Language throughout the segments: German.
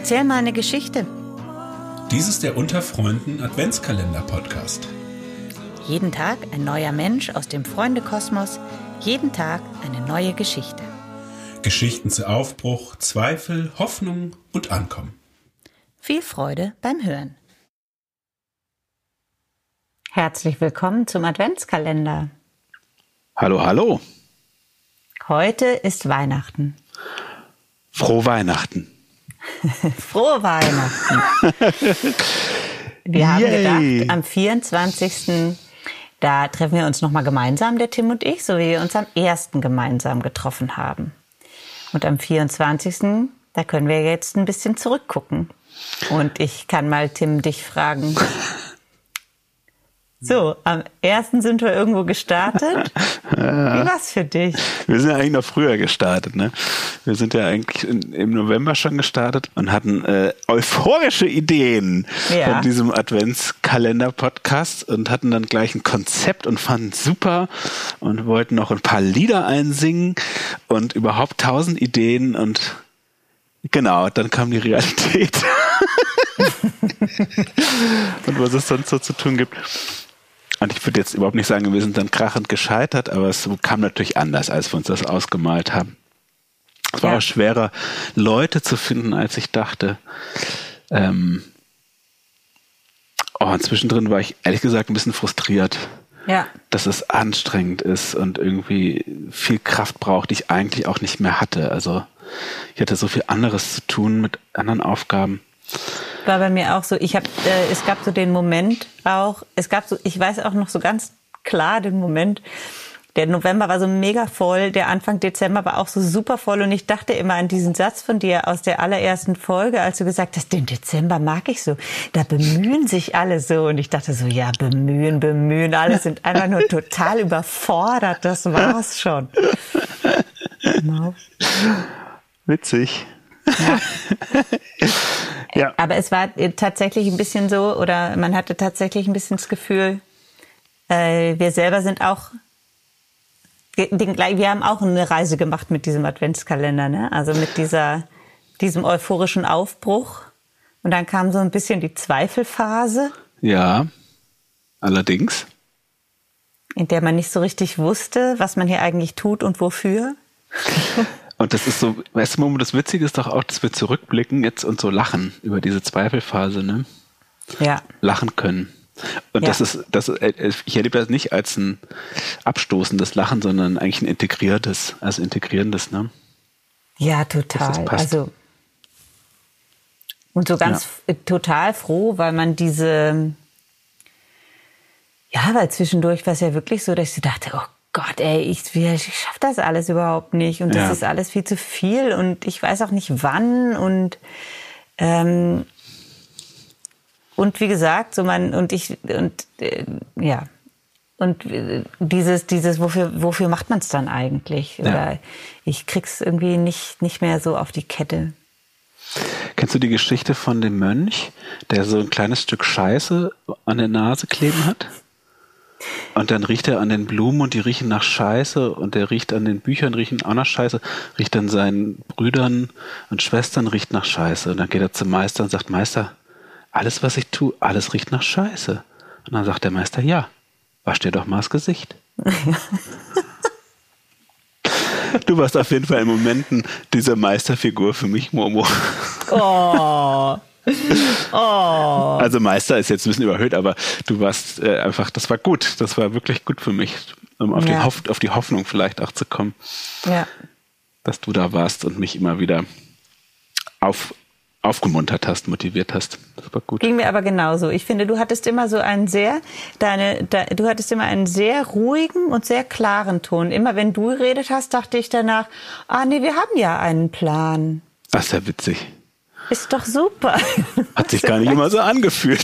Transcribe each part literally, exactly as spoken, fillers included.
Erzähl mal eine Geschichte. Dies ist der Unter Freunden Adventskalender-Podcast. Jeden Tag ein neuer Mensch aus dem Freundekosmos, jeden Tag eine neue Geschichte. Geschichten zu Aufbruch, Zweifel, Hoffnung und Ankommen. Viel Freude beim Hören. Herzlich willkommen zum Adventskalender. Hallo, hallo. Heute ist Weihnachten. Frohe Weihnachten. Frohe Weihnachten. Wir haben Yay. gedacht, am vierundzwanzigsten da treffen wir uns nochmal gemeinsam, der Tim und ich, so wie wir uns am ersten gemeinsam getroffen haben. Und am vierundzwanzigsten da können wir jetzt ein bisschen zurückgucken. Und ich kann mal, Tim, dich fragen. So, am ersten sind wir irgendwo gestartet. Wie war's für dich? Wir sind ja eigentlich noch früher gestartet, ne? Wir sind ja eigentlich in, im November schon gestartet und hatten äh, euphorische Ideen Ja. von diesem Adventskalender-Podcast und hatten dann gleich ein Konzept und fanden es super und wollten noch ein paar Lieder einsingen und überhaupt tausend Ideen und genau, dann kam die Realität. Und was es sonst so zu tun gibt. Und ich würde jetzt überhaupt nicht sagen, wir sind dann krachend gescheitert, aber es kam natürlich anders, als wir uns das ausgemalt haben. Es war Ja. auch schwerer, Leute zu finden, als ich dachte. Ähm oh, und zwischendrin war ich ehrlich gesagt ein bisschen frustriert, Ja. dass es anstrengend ist und irgendwie viel Kraft braucht, die ich eigentlich auch nicht mehr hatte. Also ich hatte so viel anderes zu tun mit anderen Aufgaben. War bei mir auch so, ich habe, äh, es gab so den Moment auch, es gab so, ich weiß auch noch so ganz klar den Moment, der November war so mega voll, der Anfang Dezember war auch so super voll und ich dachte immer an diesen Satz von dir aus der allerersten Folge, als du gesagt hast, den Dezember mag ich so, da bemühen sich alle so und ich dachte so, ja, bemühen, bemühen, alle sind einfach nur total überfordert, das war's schon. Genau. Witzig. Ja. Ja. Aber es war tatsächlich ein bisschen so, oder man hatte tatsächlich ein bisschen das Gefühl, äh, wir selber sind auch, den, wir haben auch eine Reise gemacht mit diesem Adventskalender, ne? Also mit dieser, diesem euphorischen Aufbruch. Und dann kam so ein bisschen die Zweifelphase, Ja, allerdings. in der man nicht so richtig wusste, was man hier eigentlich tut und wofür. Und das ist so, weißt du, Momo, das Witzige ist doch auch, dass wir zurückblicken jetzt und so lachen über diese Zweifelphase, ne? Ja. Lachen können. Und Ja. das ist, das, ich erlebe das nicht als ein abstoßendes Lachen, sondern eigentlich ein integriertes, also integrierendes, ne? Ja, Dass total. das passt. Also und so ganz f- total froh, weil man diese, ja, weil zwischendurch war es ja wirklich so, dass ich so dachte, oh Gott, ey, ich, ich schaffe das alles überhaupt nicht und das Ja. ist alles viel zu viel und ich weiß auch nicht wann und ähm, und wie gesagt, so man und ich und äh, ja. Und dieses, dieses, wofür, wofür macht man es dann eigentlich? Oder Ja. ich krieg's irgendwie nicht, nicht mehr so auf die Kette. Kennst du die Geschichte von dem Mönch, der so ein kleines Stück Scheiße an der Nase kleben hat? Und dann riecht er an den Blumen und die riechen nach Scheiße und der riecht an den Büchern, riechen auch nach Scheiße, riecht an seinen Brüdern und Schwestern, riecht nach Scheiße. Und dann geht er zum Meister und sagt, Meister, alles, was ich tue, alles riecht nach Scheiße. Und dann sagt der Meister, ja, wasch dir doch mal das Gesicht. Du warst auf jeden Fall in Momenten diese Meisterfigur für mich, Momo. Oh. Oh. Also Meister ist jetzt ein bisschen überhöht, aber du warst äh, einfach, das war gut. Das war wirklich gut für mich, um auf, Ja. die, Hoff, auf die Hoffnung vielleicht auch zu kommen, Ja. dass du da warst und mich immer wieder auf, aufgemuntert hast, motiviert hast. Das war gut. Ging mir aber genauso. Ich finde, du hattest immer so einen sehr, deine, de, du hattest immer einen sehr ruhigen und sehr klaren Ton. Immer wenn du geredet hast, dachte ich danach, ah nee, wir haben ja einen Plan. Das ist ja witzig. Ist doch super. Hat sich gar nicht immer so angefühlt.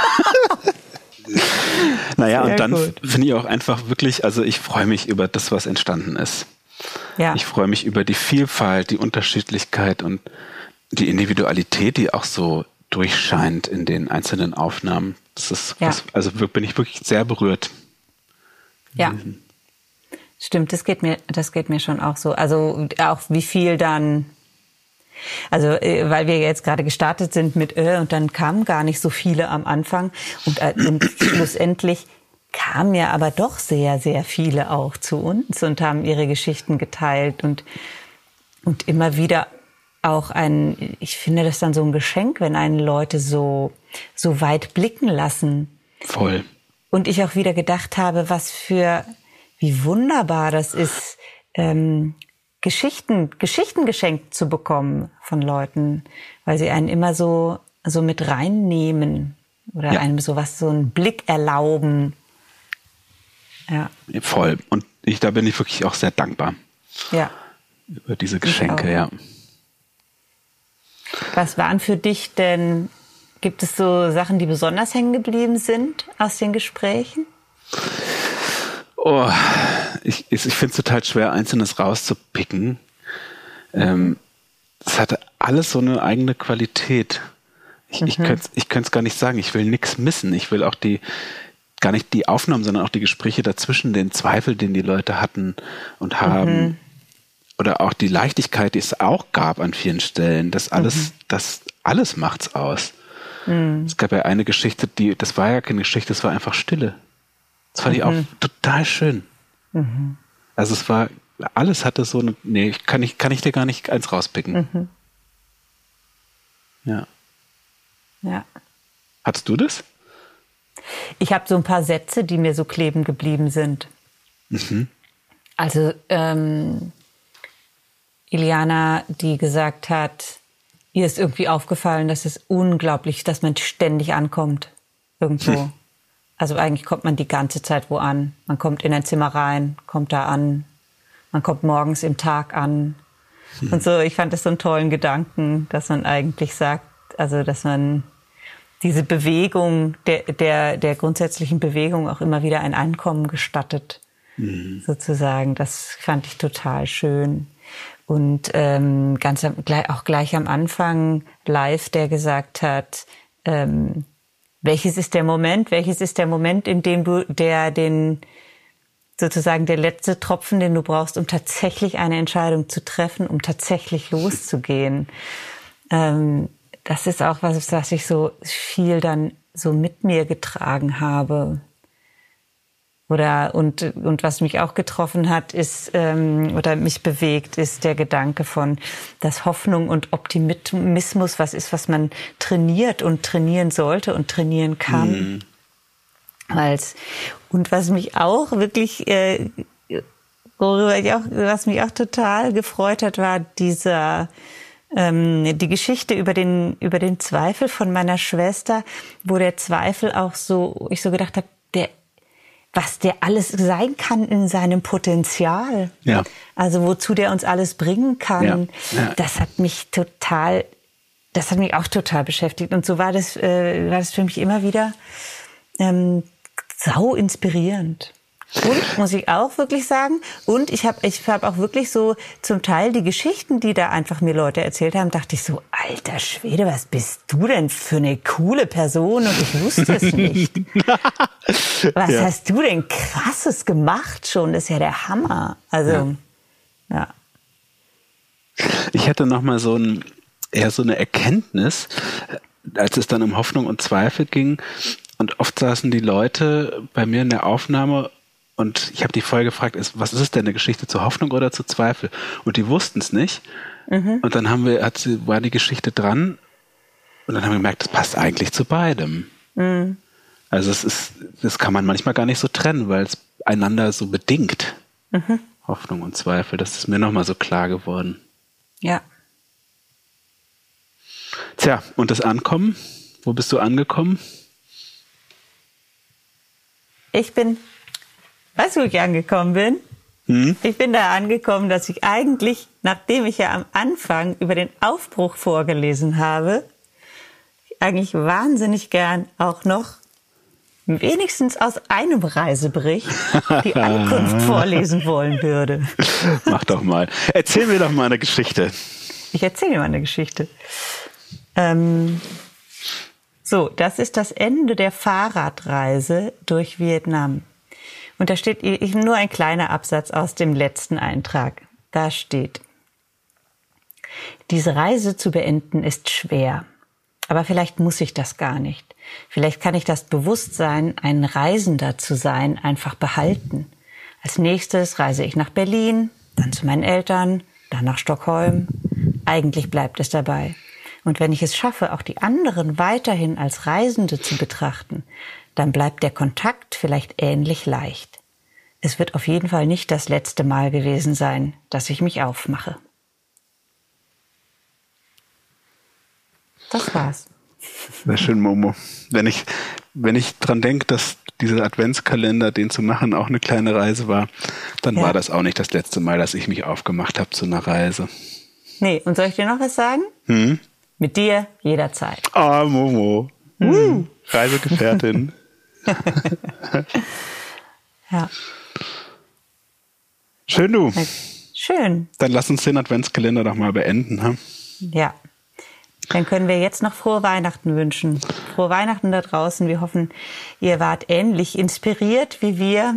Naja, Sehr und dann gut. finde ich auch einfach wirklich, also ich freue mich über das, was entstanden ist. Ja. Ich freue mich über die Vielfalt, die Unterschiedlichkeit und die Individualität, die auch so durchscheint in den einzelnen Aufnahmen. Das ist, Ja. was, also bin ich wirklich sehr berührt. Ja. Stimmt, das geht mir, das geht mir schon auch so. Also auch wie viel dann Also, weil wir jetzt gerade gestartet sind mit äh, und dann kamen gar nicht so viele am Anfang und, äh, und schlussendlich kamen ja aber doch sehr, sehr viele auch zu uns und haben ihre Geschichten geteilt und, und immer wieder auch ein, ich finde das dann so ein Geschenk, wenn einen Leute so, so weit blicken lassen. Voll. Und ich auch wieder gedacht habe, was für, wie wunderbar das ist, ähm, Geschichten, Geschichten geschenkt zu bekommen von Leuten, weil sie einen immer so, so mit reinnehmen oder ja. einem sowas, so einen Blick erlauben. Ja. Voll. Und ich, da bin ich wirklich auch sehr dankbar. Ja. Über diese Geschenke, ja. Was waren für dich denn, gibt es so Sachen, die besonders hängen geblieben sind aus den Gesprächen? Oh, ich, ich finde es total schwer, Einzelnes rauszupicken. Ähm, es hatte alles so eine eigene Qualität. Ich, mhm. ich könnte es ich könnte es gar nicht sagen. Ich will nichts missen. Ich will auch die, gar nicht die Aufnahmen, sondern auch die Gespräche dazwischen, den Zweifel, den die Leute hatten und haben. Mhm. Oder auch die Leichtigkeit, die es auch gab an vielen Stellen. Das alles, mhm. das alles macht's aus. Mhm. Es gab ja eine Geschichte, die, das war ja keine Geschichte, das war einfach Stille. Das fand mhm. ich auch total schön. Mhm. Also es war, alles hatte so eine, nee, kann ich, kann ich dir gar nicht eins rauspicken. Mhm. Ja. Ja. Hattest du das? Ich habe so ein paar Sätze, die mir so kleben geblieben sind. Mhm. Also, ähm, Iliana, die gesagt hat, ihr ist irgendwie aufgefallen, dass es unglaublich, dass man ständig ankommt. Irgendwo. Hm. Also eigentlich kommt man die ganze Zeit wo an. Man kommt in ein Zimmer rein, kommt da an. Man kommt morgens im Tag an. Hm. Und so, ich fand das so einen tollen Gedanken, dass man eigentlich sagt, also dass man diese Bewegung, der, der, der grundsätzlichen Bewegung auch immer wieder ein Einkommen gestattet. Hm. Sozusagen. Das fand ich total schön. Und ähm, ganz am, gleich, auch gleich am Anfang live, der gesagt hat, ähm, welches ist der Moment, welches ist der Moment, in dem du der den sozusagen der letzte Tropfen, den du brauchst, um tatsächlich eine Entscheidung zu treffen, um tatsächlich loszugehen. Ähm, das ist auch was, was ich so viel dann so mit mir getragen habe. Oder und und was mich auch getroffen hat, ist ähm, oder mich bewegt, ist der Gedanke von, dass Hoffnung und Optimismus was ist, was man trainiert und trainieren sollte und trainieren kann. Mhm. Als, und was mich auch wirklich, äh, worüber ich auch, was mich auch total gefreut hat, war dieser ähm, die Geschichte über den über den Zweifel von meiner Schwester, wo der Zweifel auch so, ich so gedacht habe, der was der alles sein kann in seinem Potenzial. Ja. Also wozu der uns alles bringen kann. Ja. Ja. Das hat mich total, das hat mich auch total beschäftigt. Und so war das, äh, war das für mich immer wieder ähm, sau inspirierend. Und, muss ich auch wirklich sagen, und ich habe ich hab auch wirklich so zum Teil die Geschichten, die da einfach mir Leute erzählt haben, dachte ich so, alter Schwede, was bist du denn für eine coole Person? Und ich wusste es nicht. Was ja. hast du denn Krasses gemacht schon? Das ist ja der Hammer. Also, ja. ja. Ich hatte noch mal so ein, eher so eine Erkenntnis, als es dann um Hoffnung und Zweifel ging. Und oft saßen die Leute bei mir in der Aufnahme und ich habe die vorher gefragt, ist, was ist es denn, eine Geschichte zur Hoffnung oder zu Zweifel? Und die wussten es nicht. Mhm. Und dann haben wir, hat sie, war die Geschichte dran und dann haben wir gemerkt, das passt eigentlich zu beidem. Mhm. Also es ist, das kann man manchmal gar nicht so trennen, weil es einander so bedingt. Mhm. Hoffnung und Zweifel, das ist mir nochmal so klar geworden. Ja. Tja, und das Ankommen? Wo bist du angekommen? Ich bin, weißt du, wo ich angekommen bin? Hm? Ich bin da angekommen, dass ich eigentlich, nachdem ich ja am Anfang über den Aufbruch vorgelesen habe, eigentlich wahnsinnig gern auch noch wenigstens aus einem Reisebericht die Ankunft vorlesen wollen würde. Mach doch mal. Erzähl mir doch mal eine Geschichte. Ich erzähle dir mal eine Geschichte. Ähm, so, das ist das Ende der Fahrradreise durch Vietnam. Und da steht nur ein kleiner Absatz aus dem letzten Eintrag. Da steht: Diese Reise zu beenden ist schwer. Aber vielleicht muss ich das gar nicht. Vielleicht kann ich das Bewusstsein, ein Reisender zu sein, einfach behalten. Als nächstes reise ich nach Berlin, dann zu meinen Eltern, dann nach Stockholm. Eigentlich bleibt es dabei. Und wenn ich es schaffe, auch die anderen weiterhin als Reisende zu betrachten, dann bleibt der Kontakt vielleicht ähnlich leicht. Es wird auf jeden Fall nicht das letzte Mal gewesen sein, dass ich mich aufmache. Das war's. Sehr schön, Momo. Wenn ich, wenn ich dran denke, dass dieser Adventskalender, den zu machen, auch eine kleine Reise war, dann ja. war das auch nicht das letzte Mal, dass ich mich aufgemacht habe zu einer Reise. Nee, und soll ich dir noch was sagen? Hm? Mit dir jederzeit. Ah, oh, Momo. Hm. Uh, Reisegefährtin. Ja. Schön, du. Schön. Dann lass uns den Adventskalender doch mal beenden. Ha? Ja. Dann können wir jetzt noch frohe Weihnachten wünschen. Frohe Weihnachten da draußen. Wir hoffen, ihr wart ähnlich inspiriert wie wir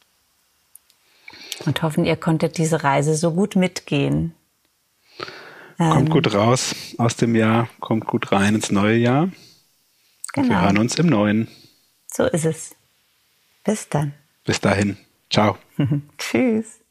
und hoffen, ihr konntet diese Reise so gut mitgehen. Kommt ähm, gut raus aus dem Jahr, kommt gut rein ins neue Jahr. Genau. Und wir hören uns im Neuen. So ist es. Bis dann. Bis dahin. Ciao. Tschüss.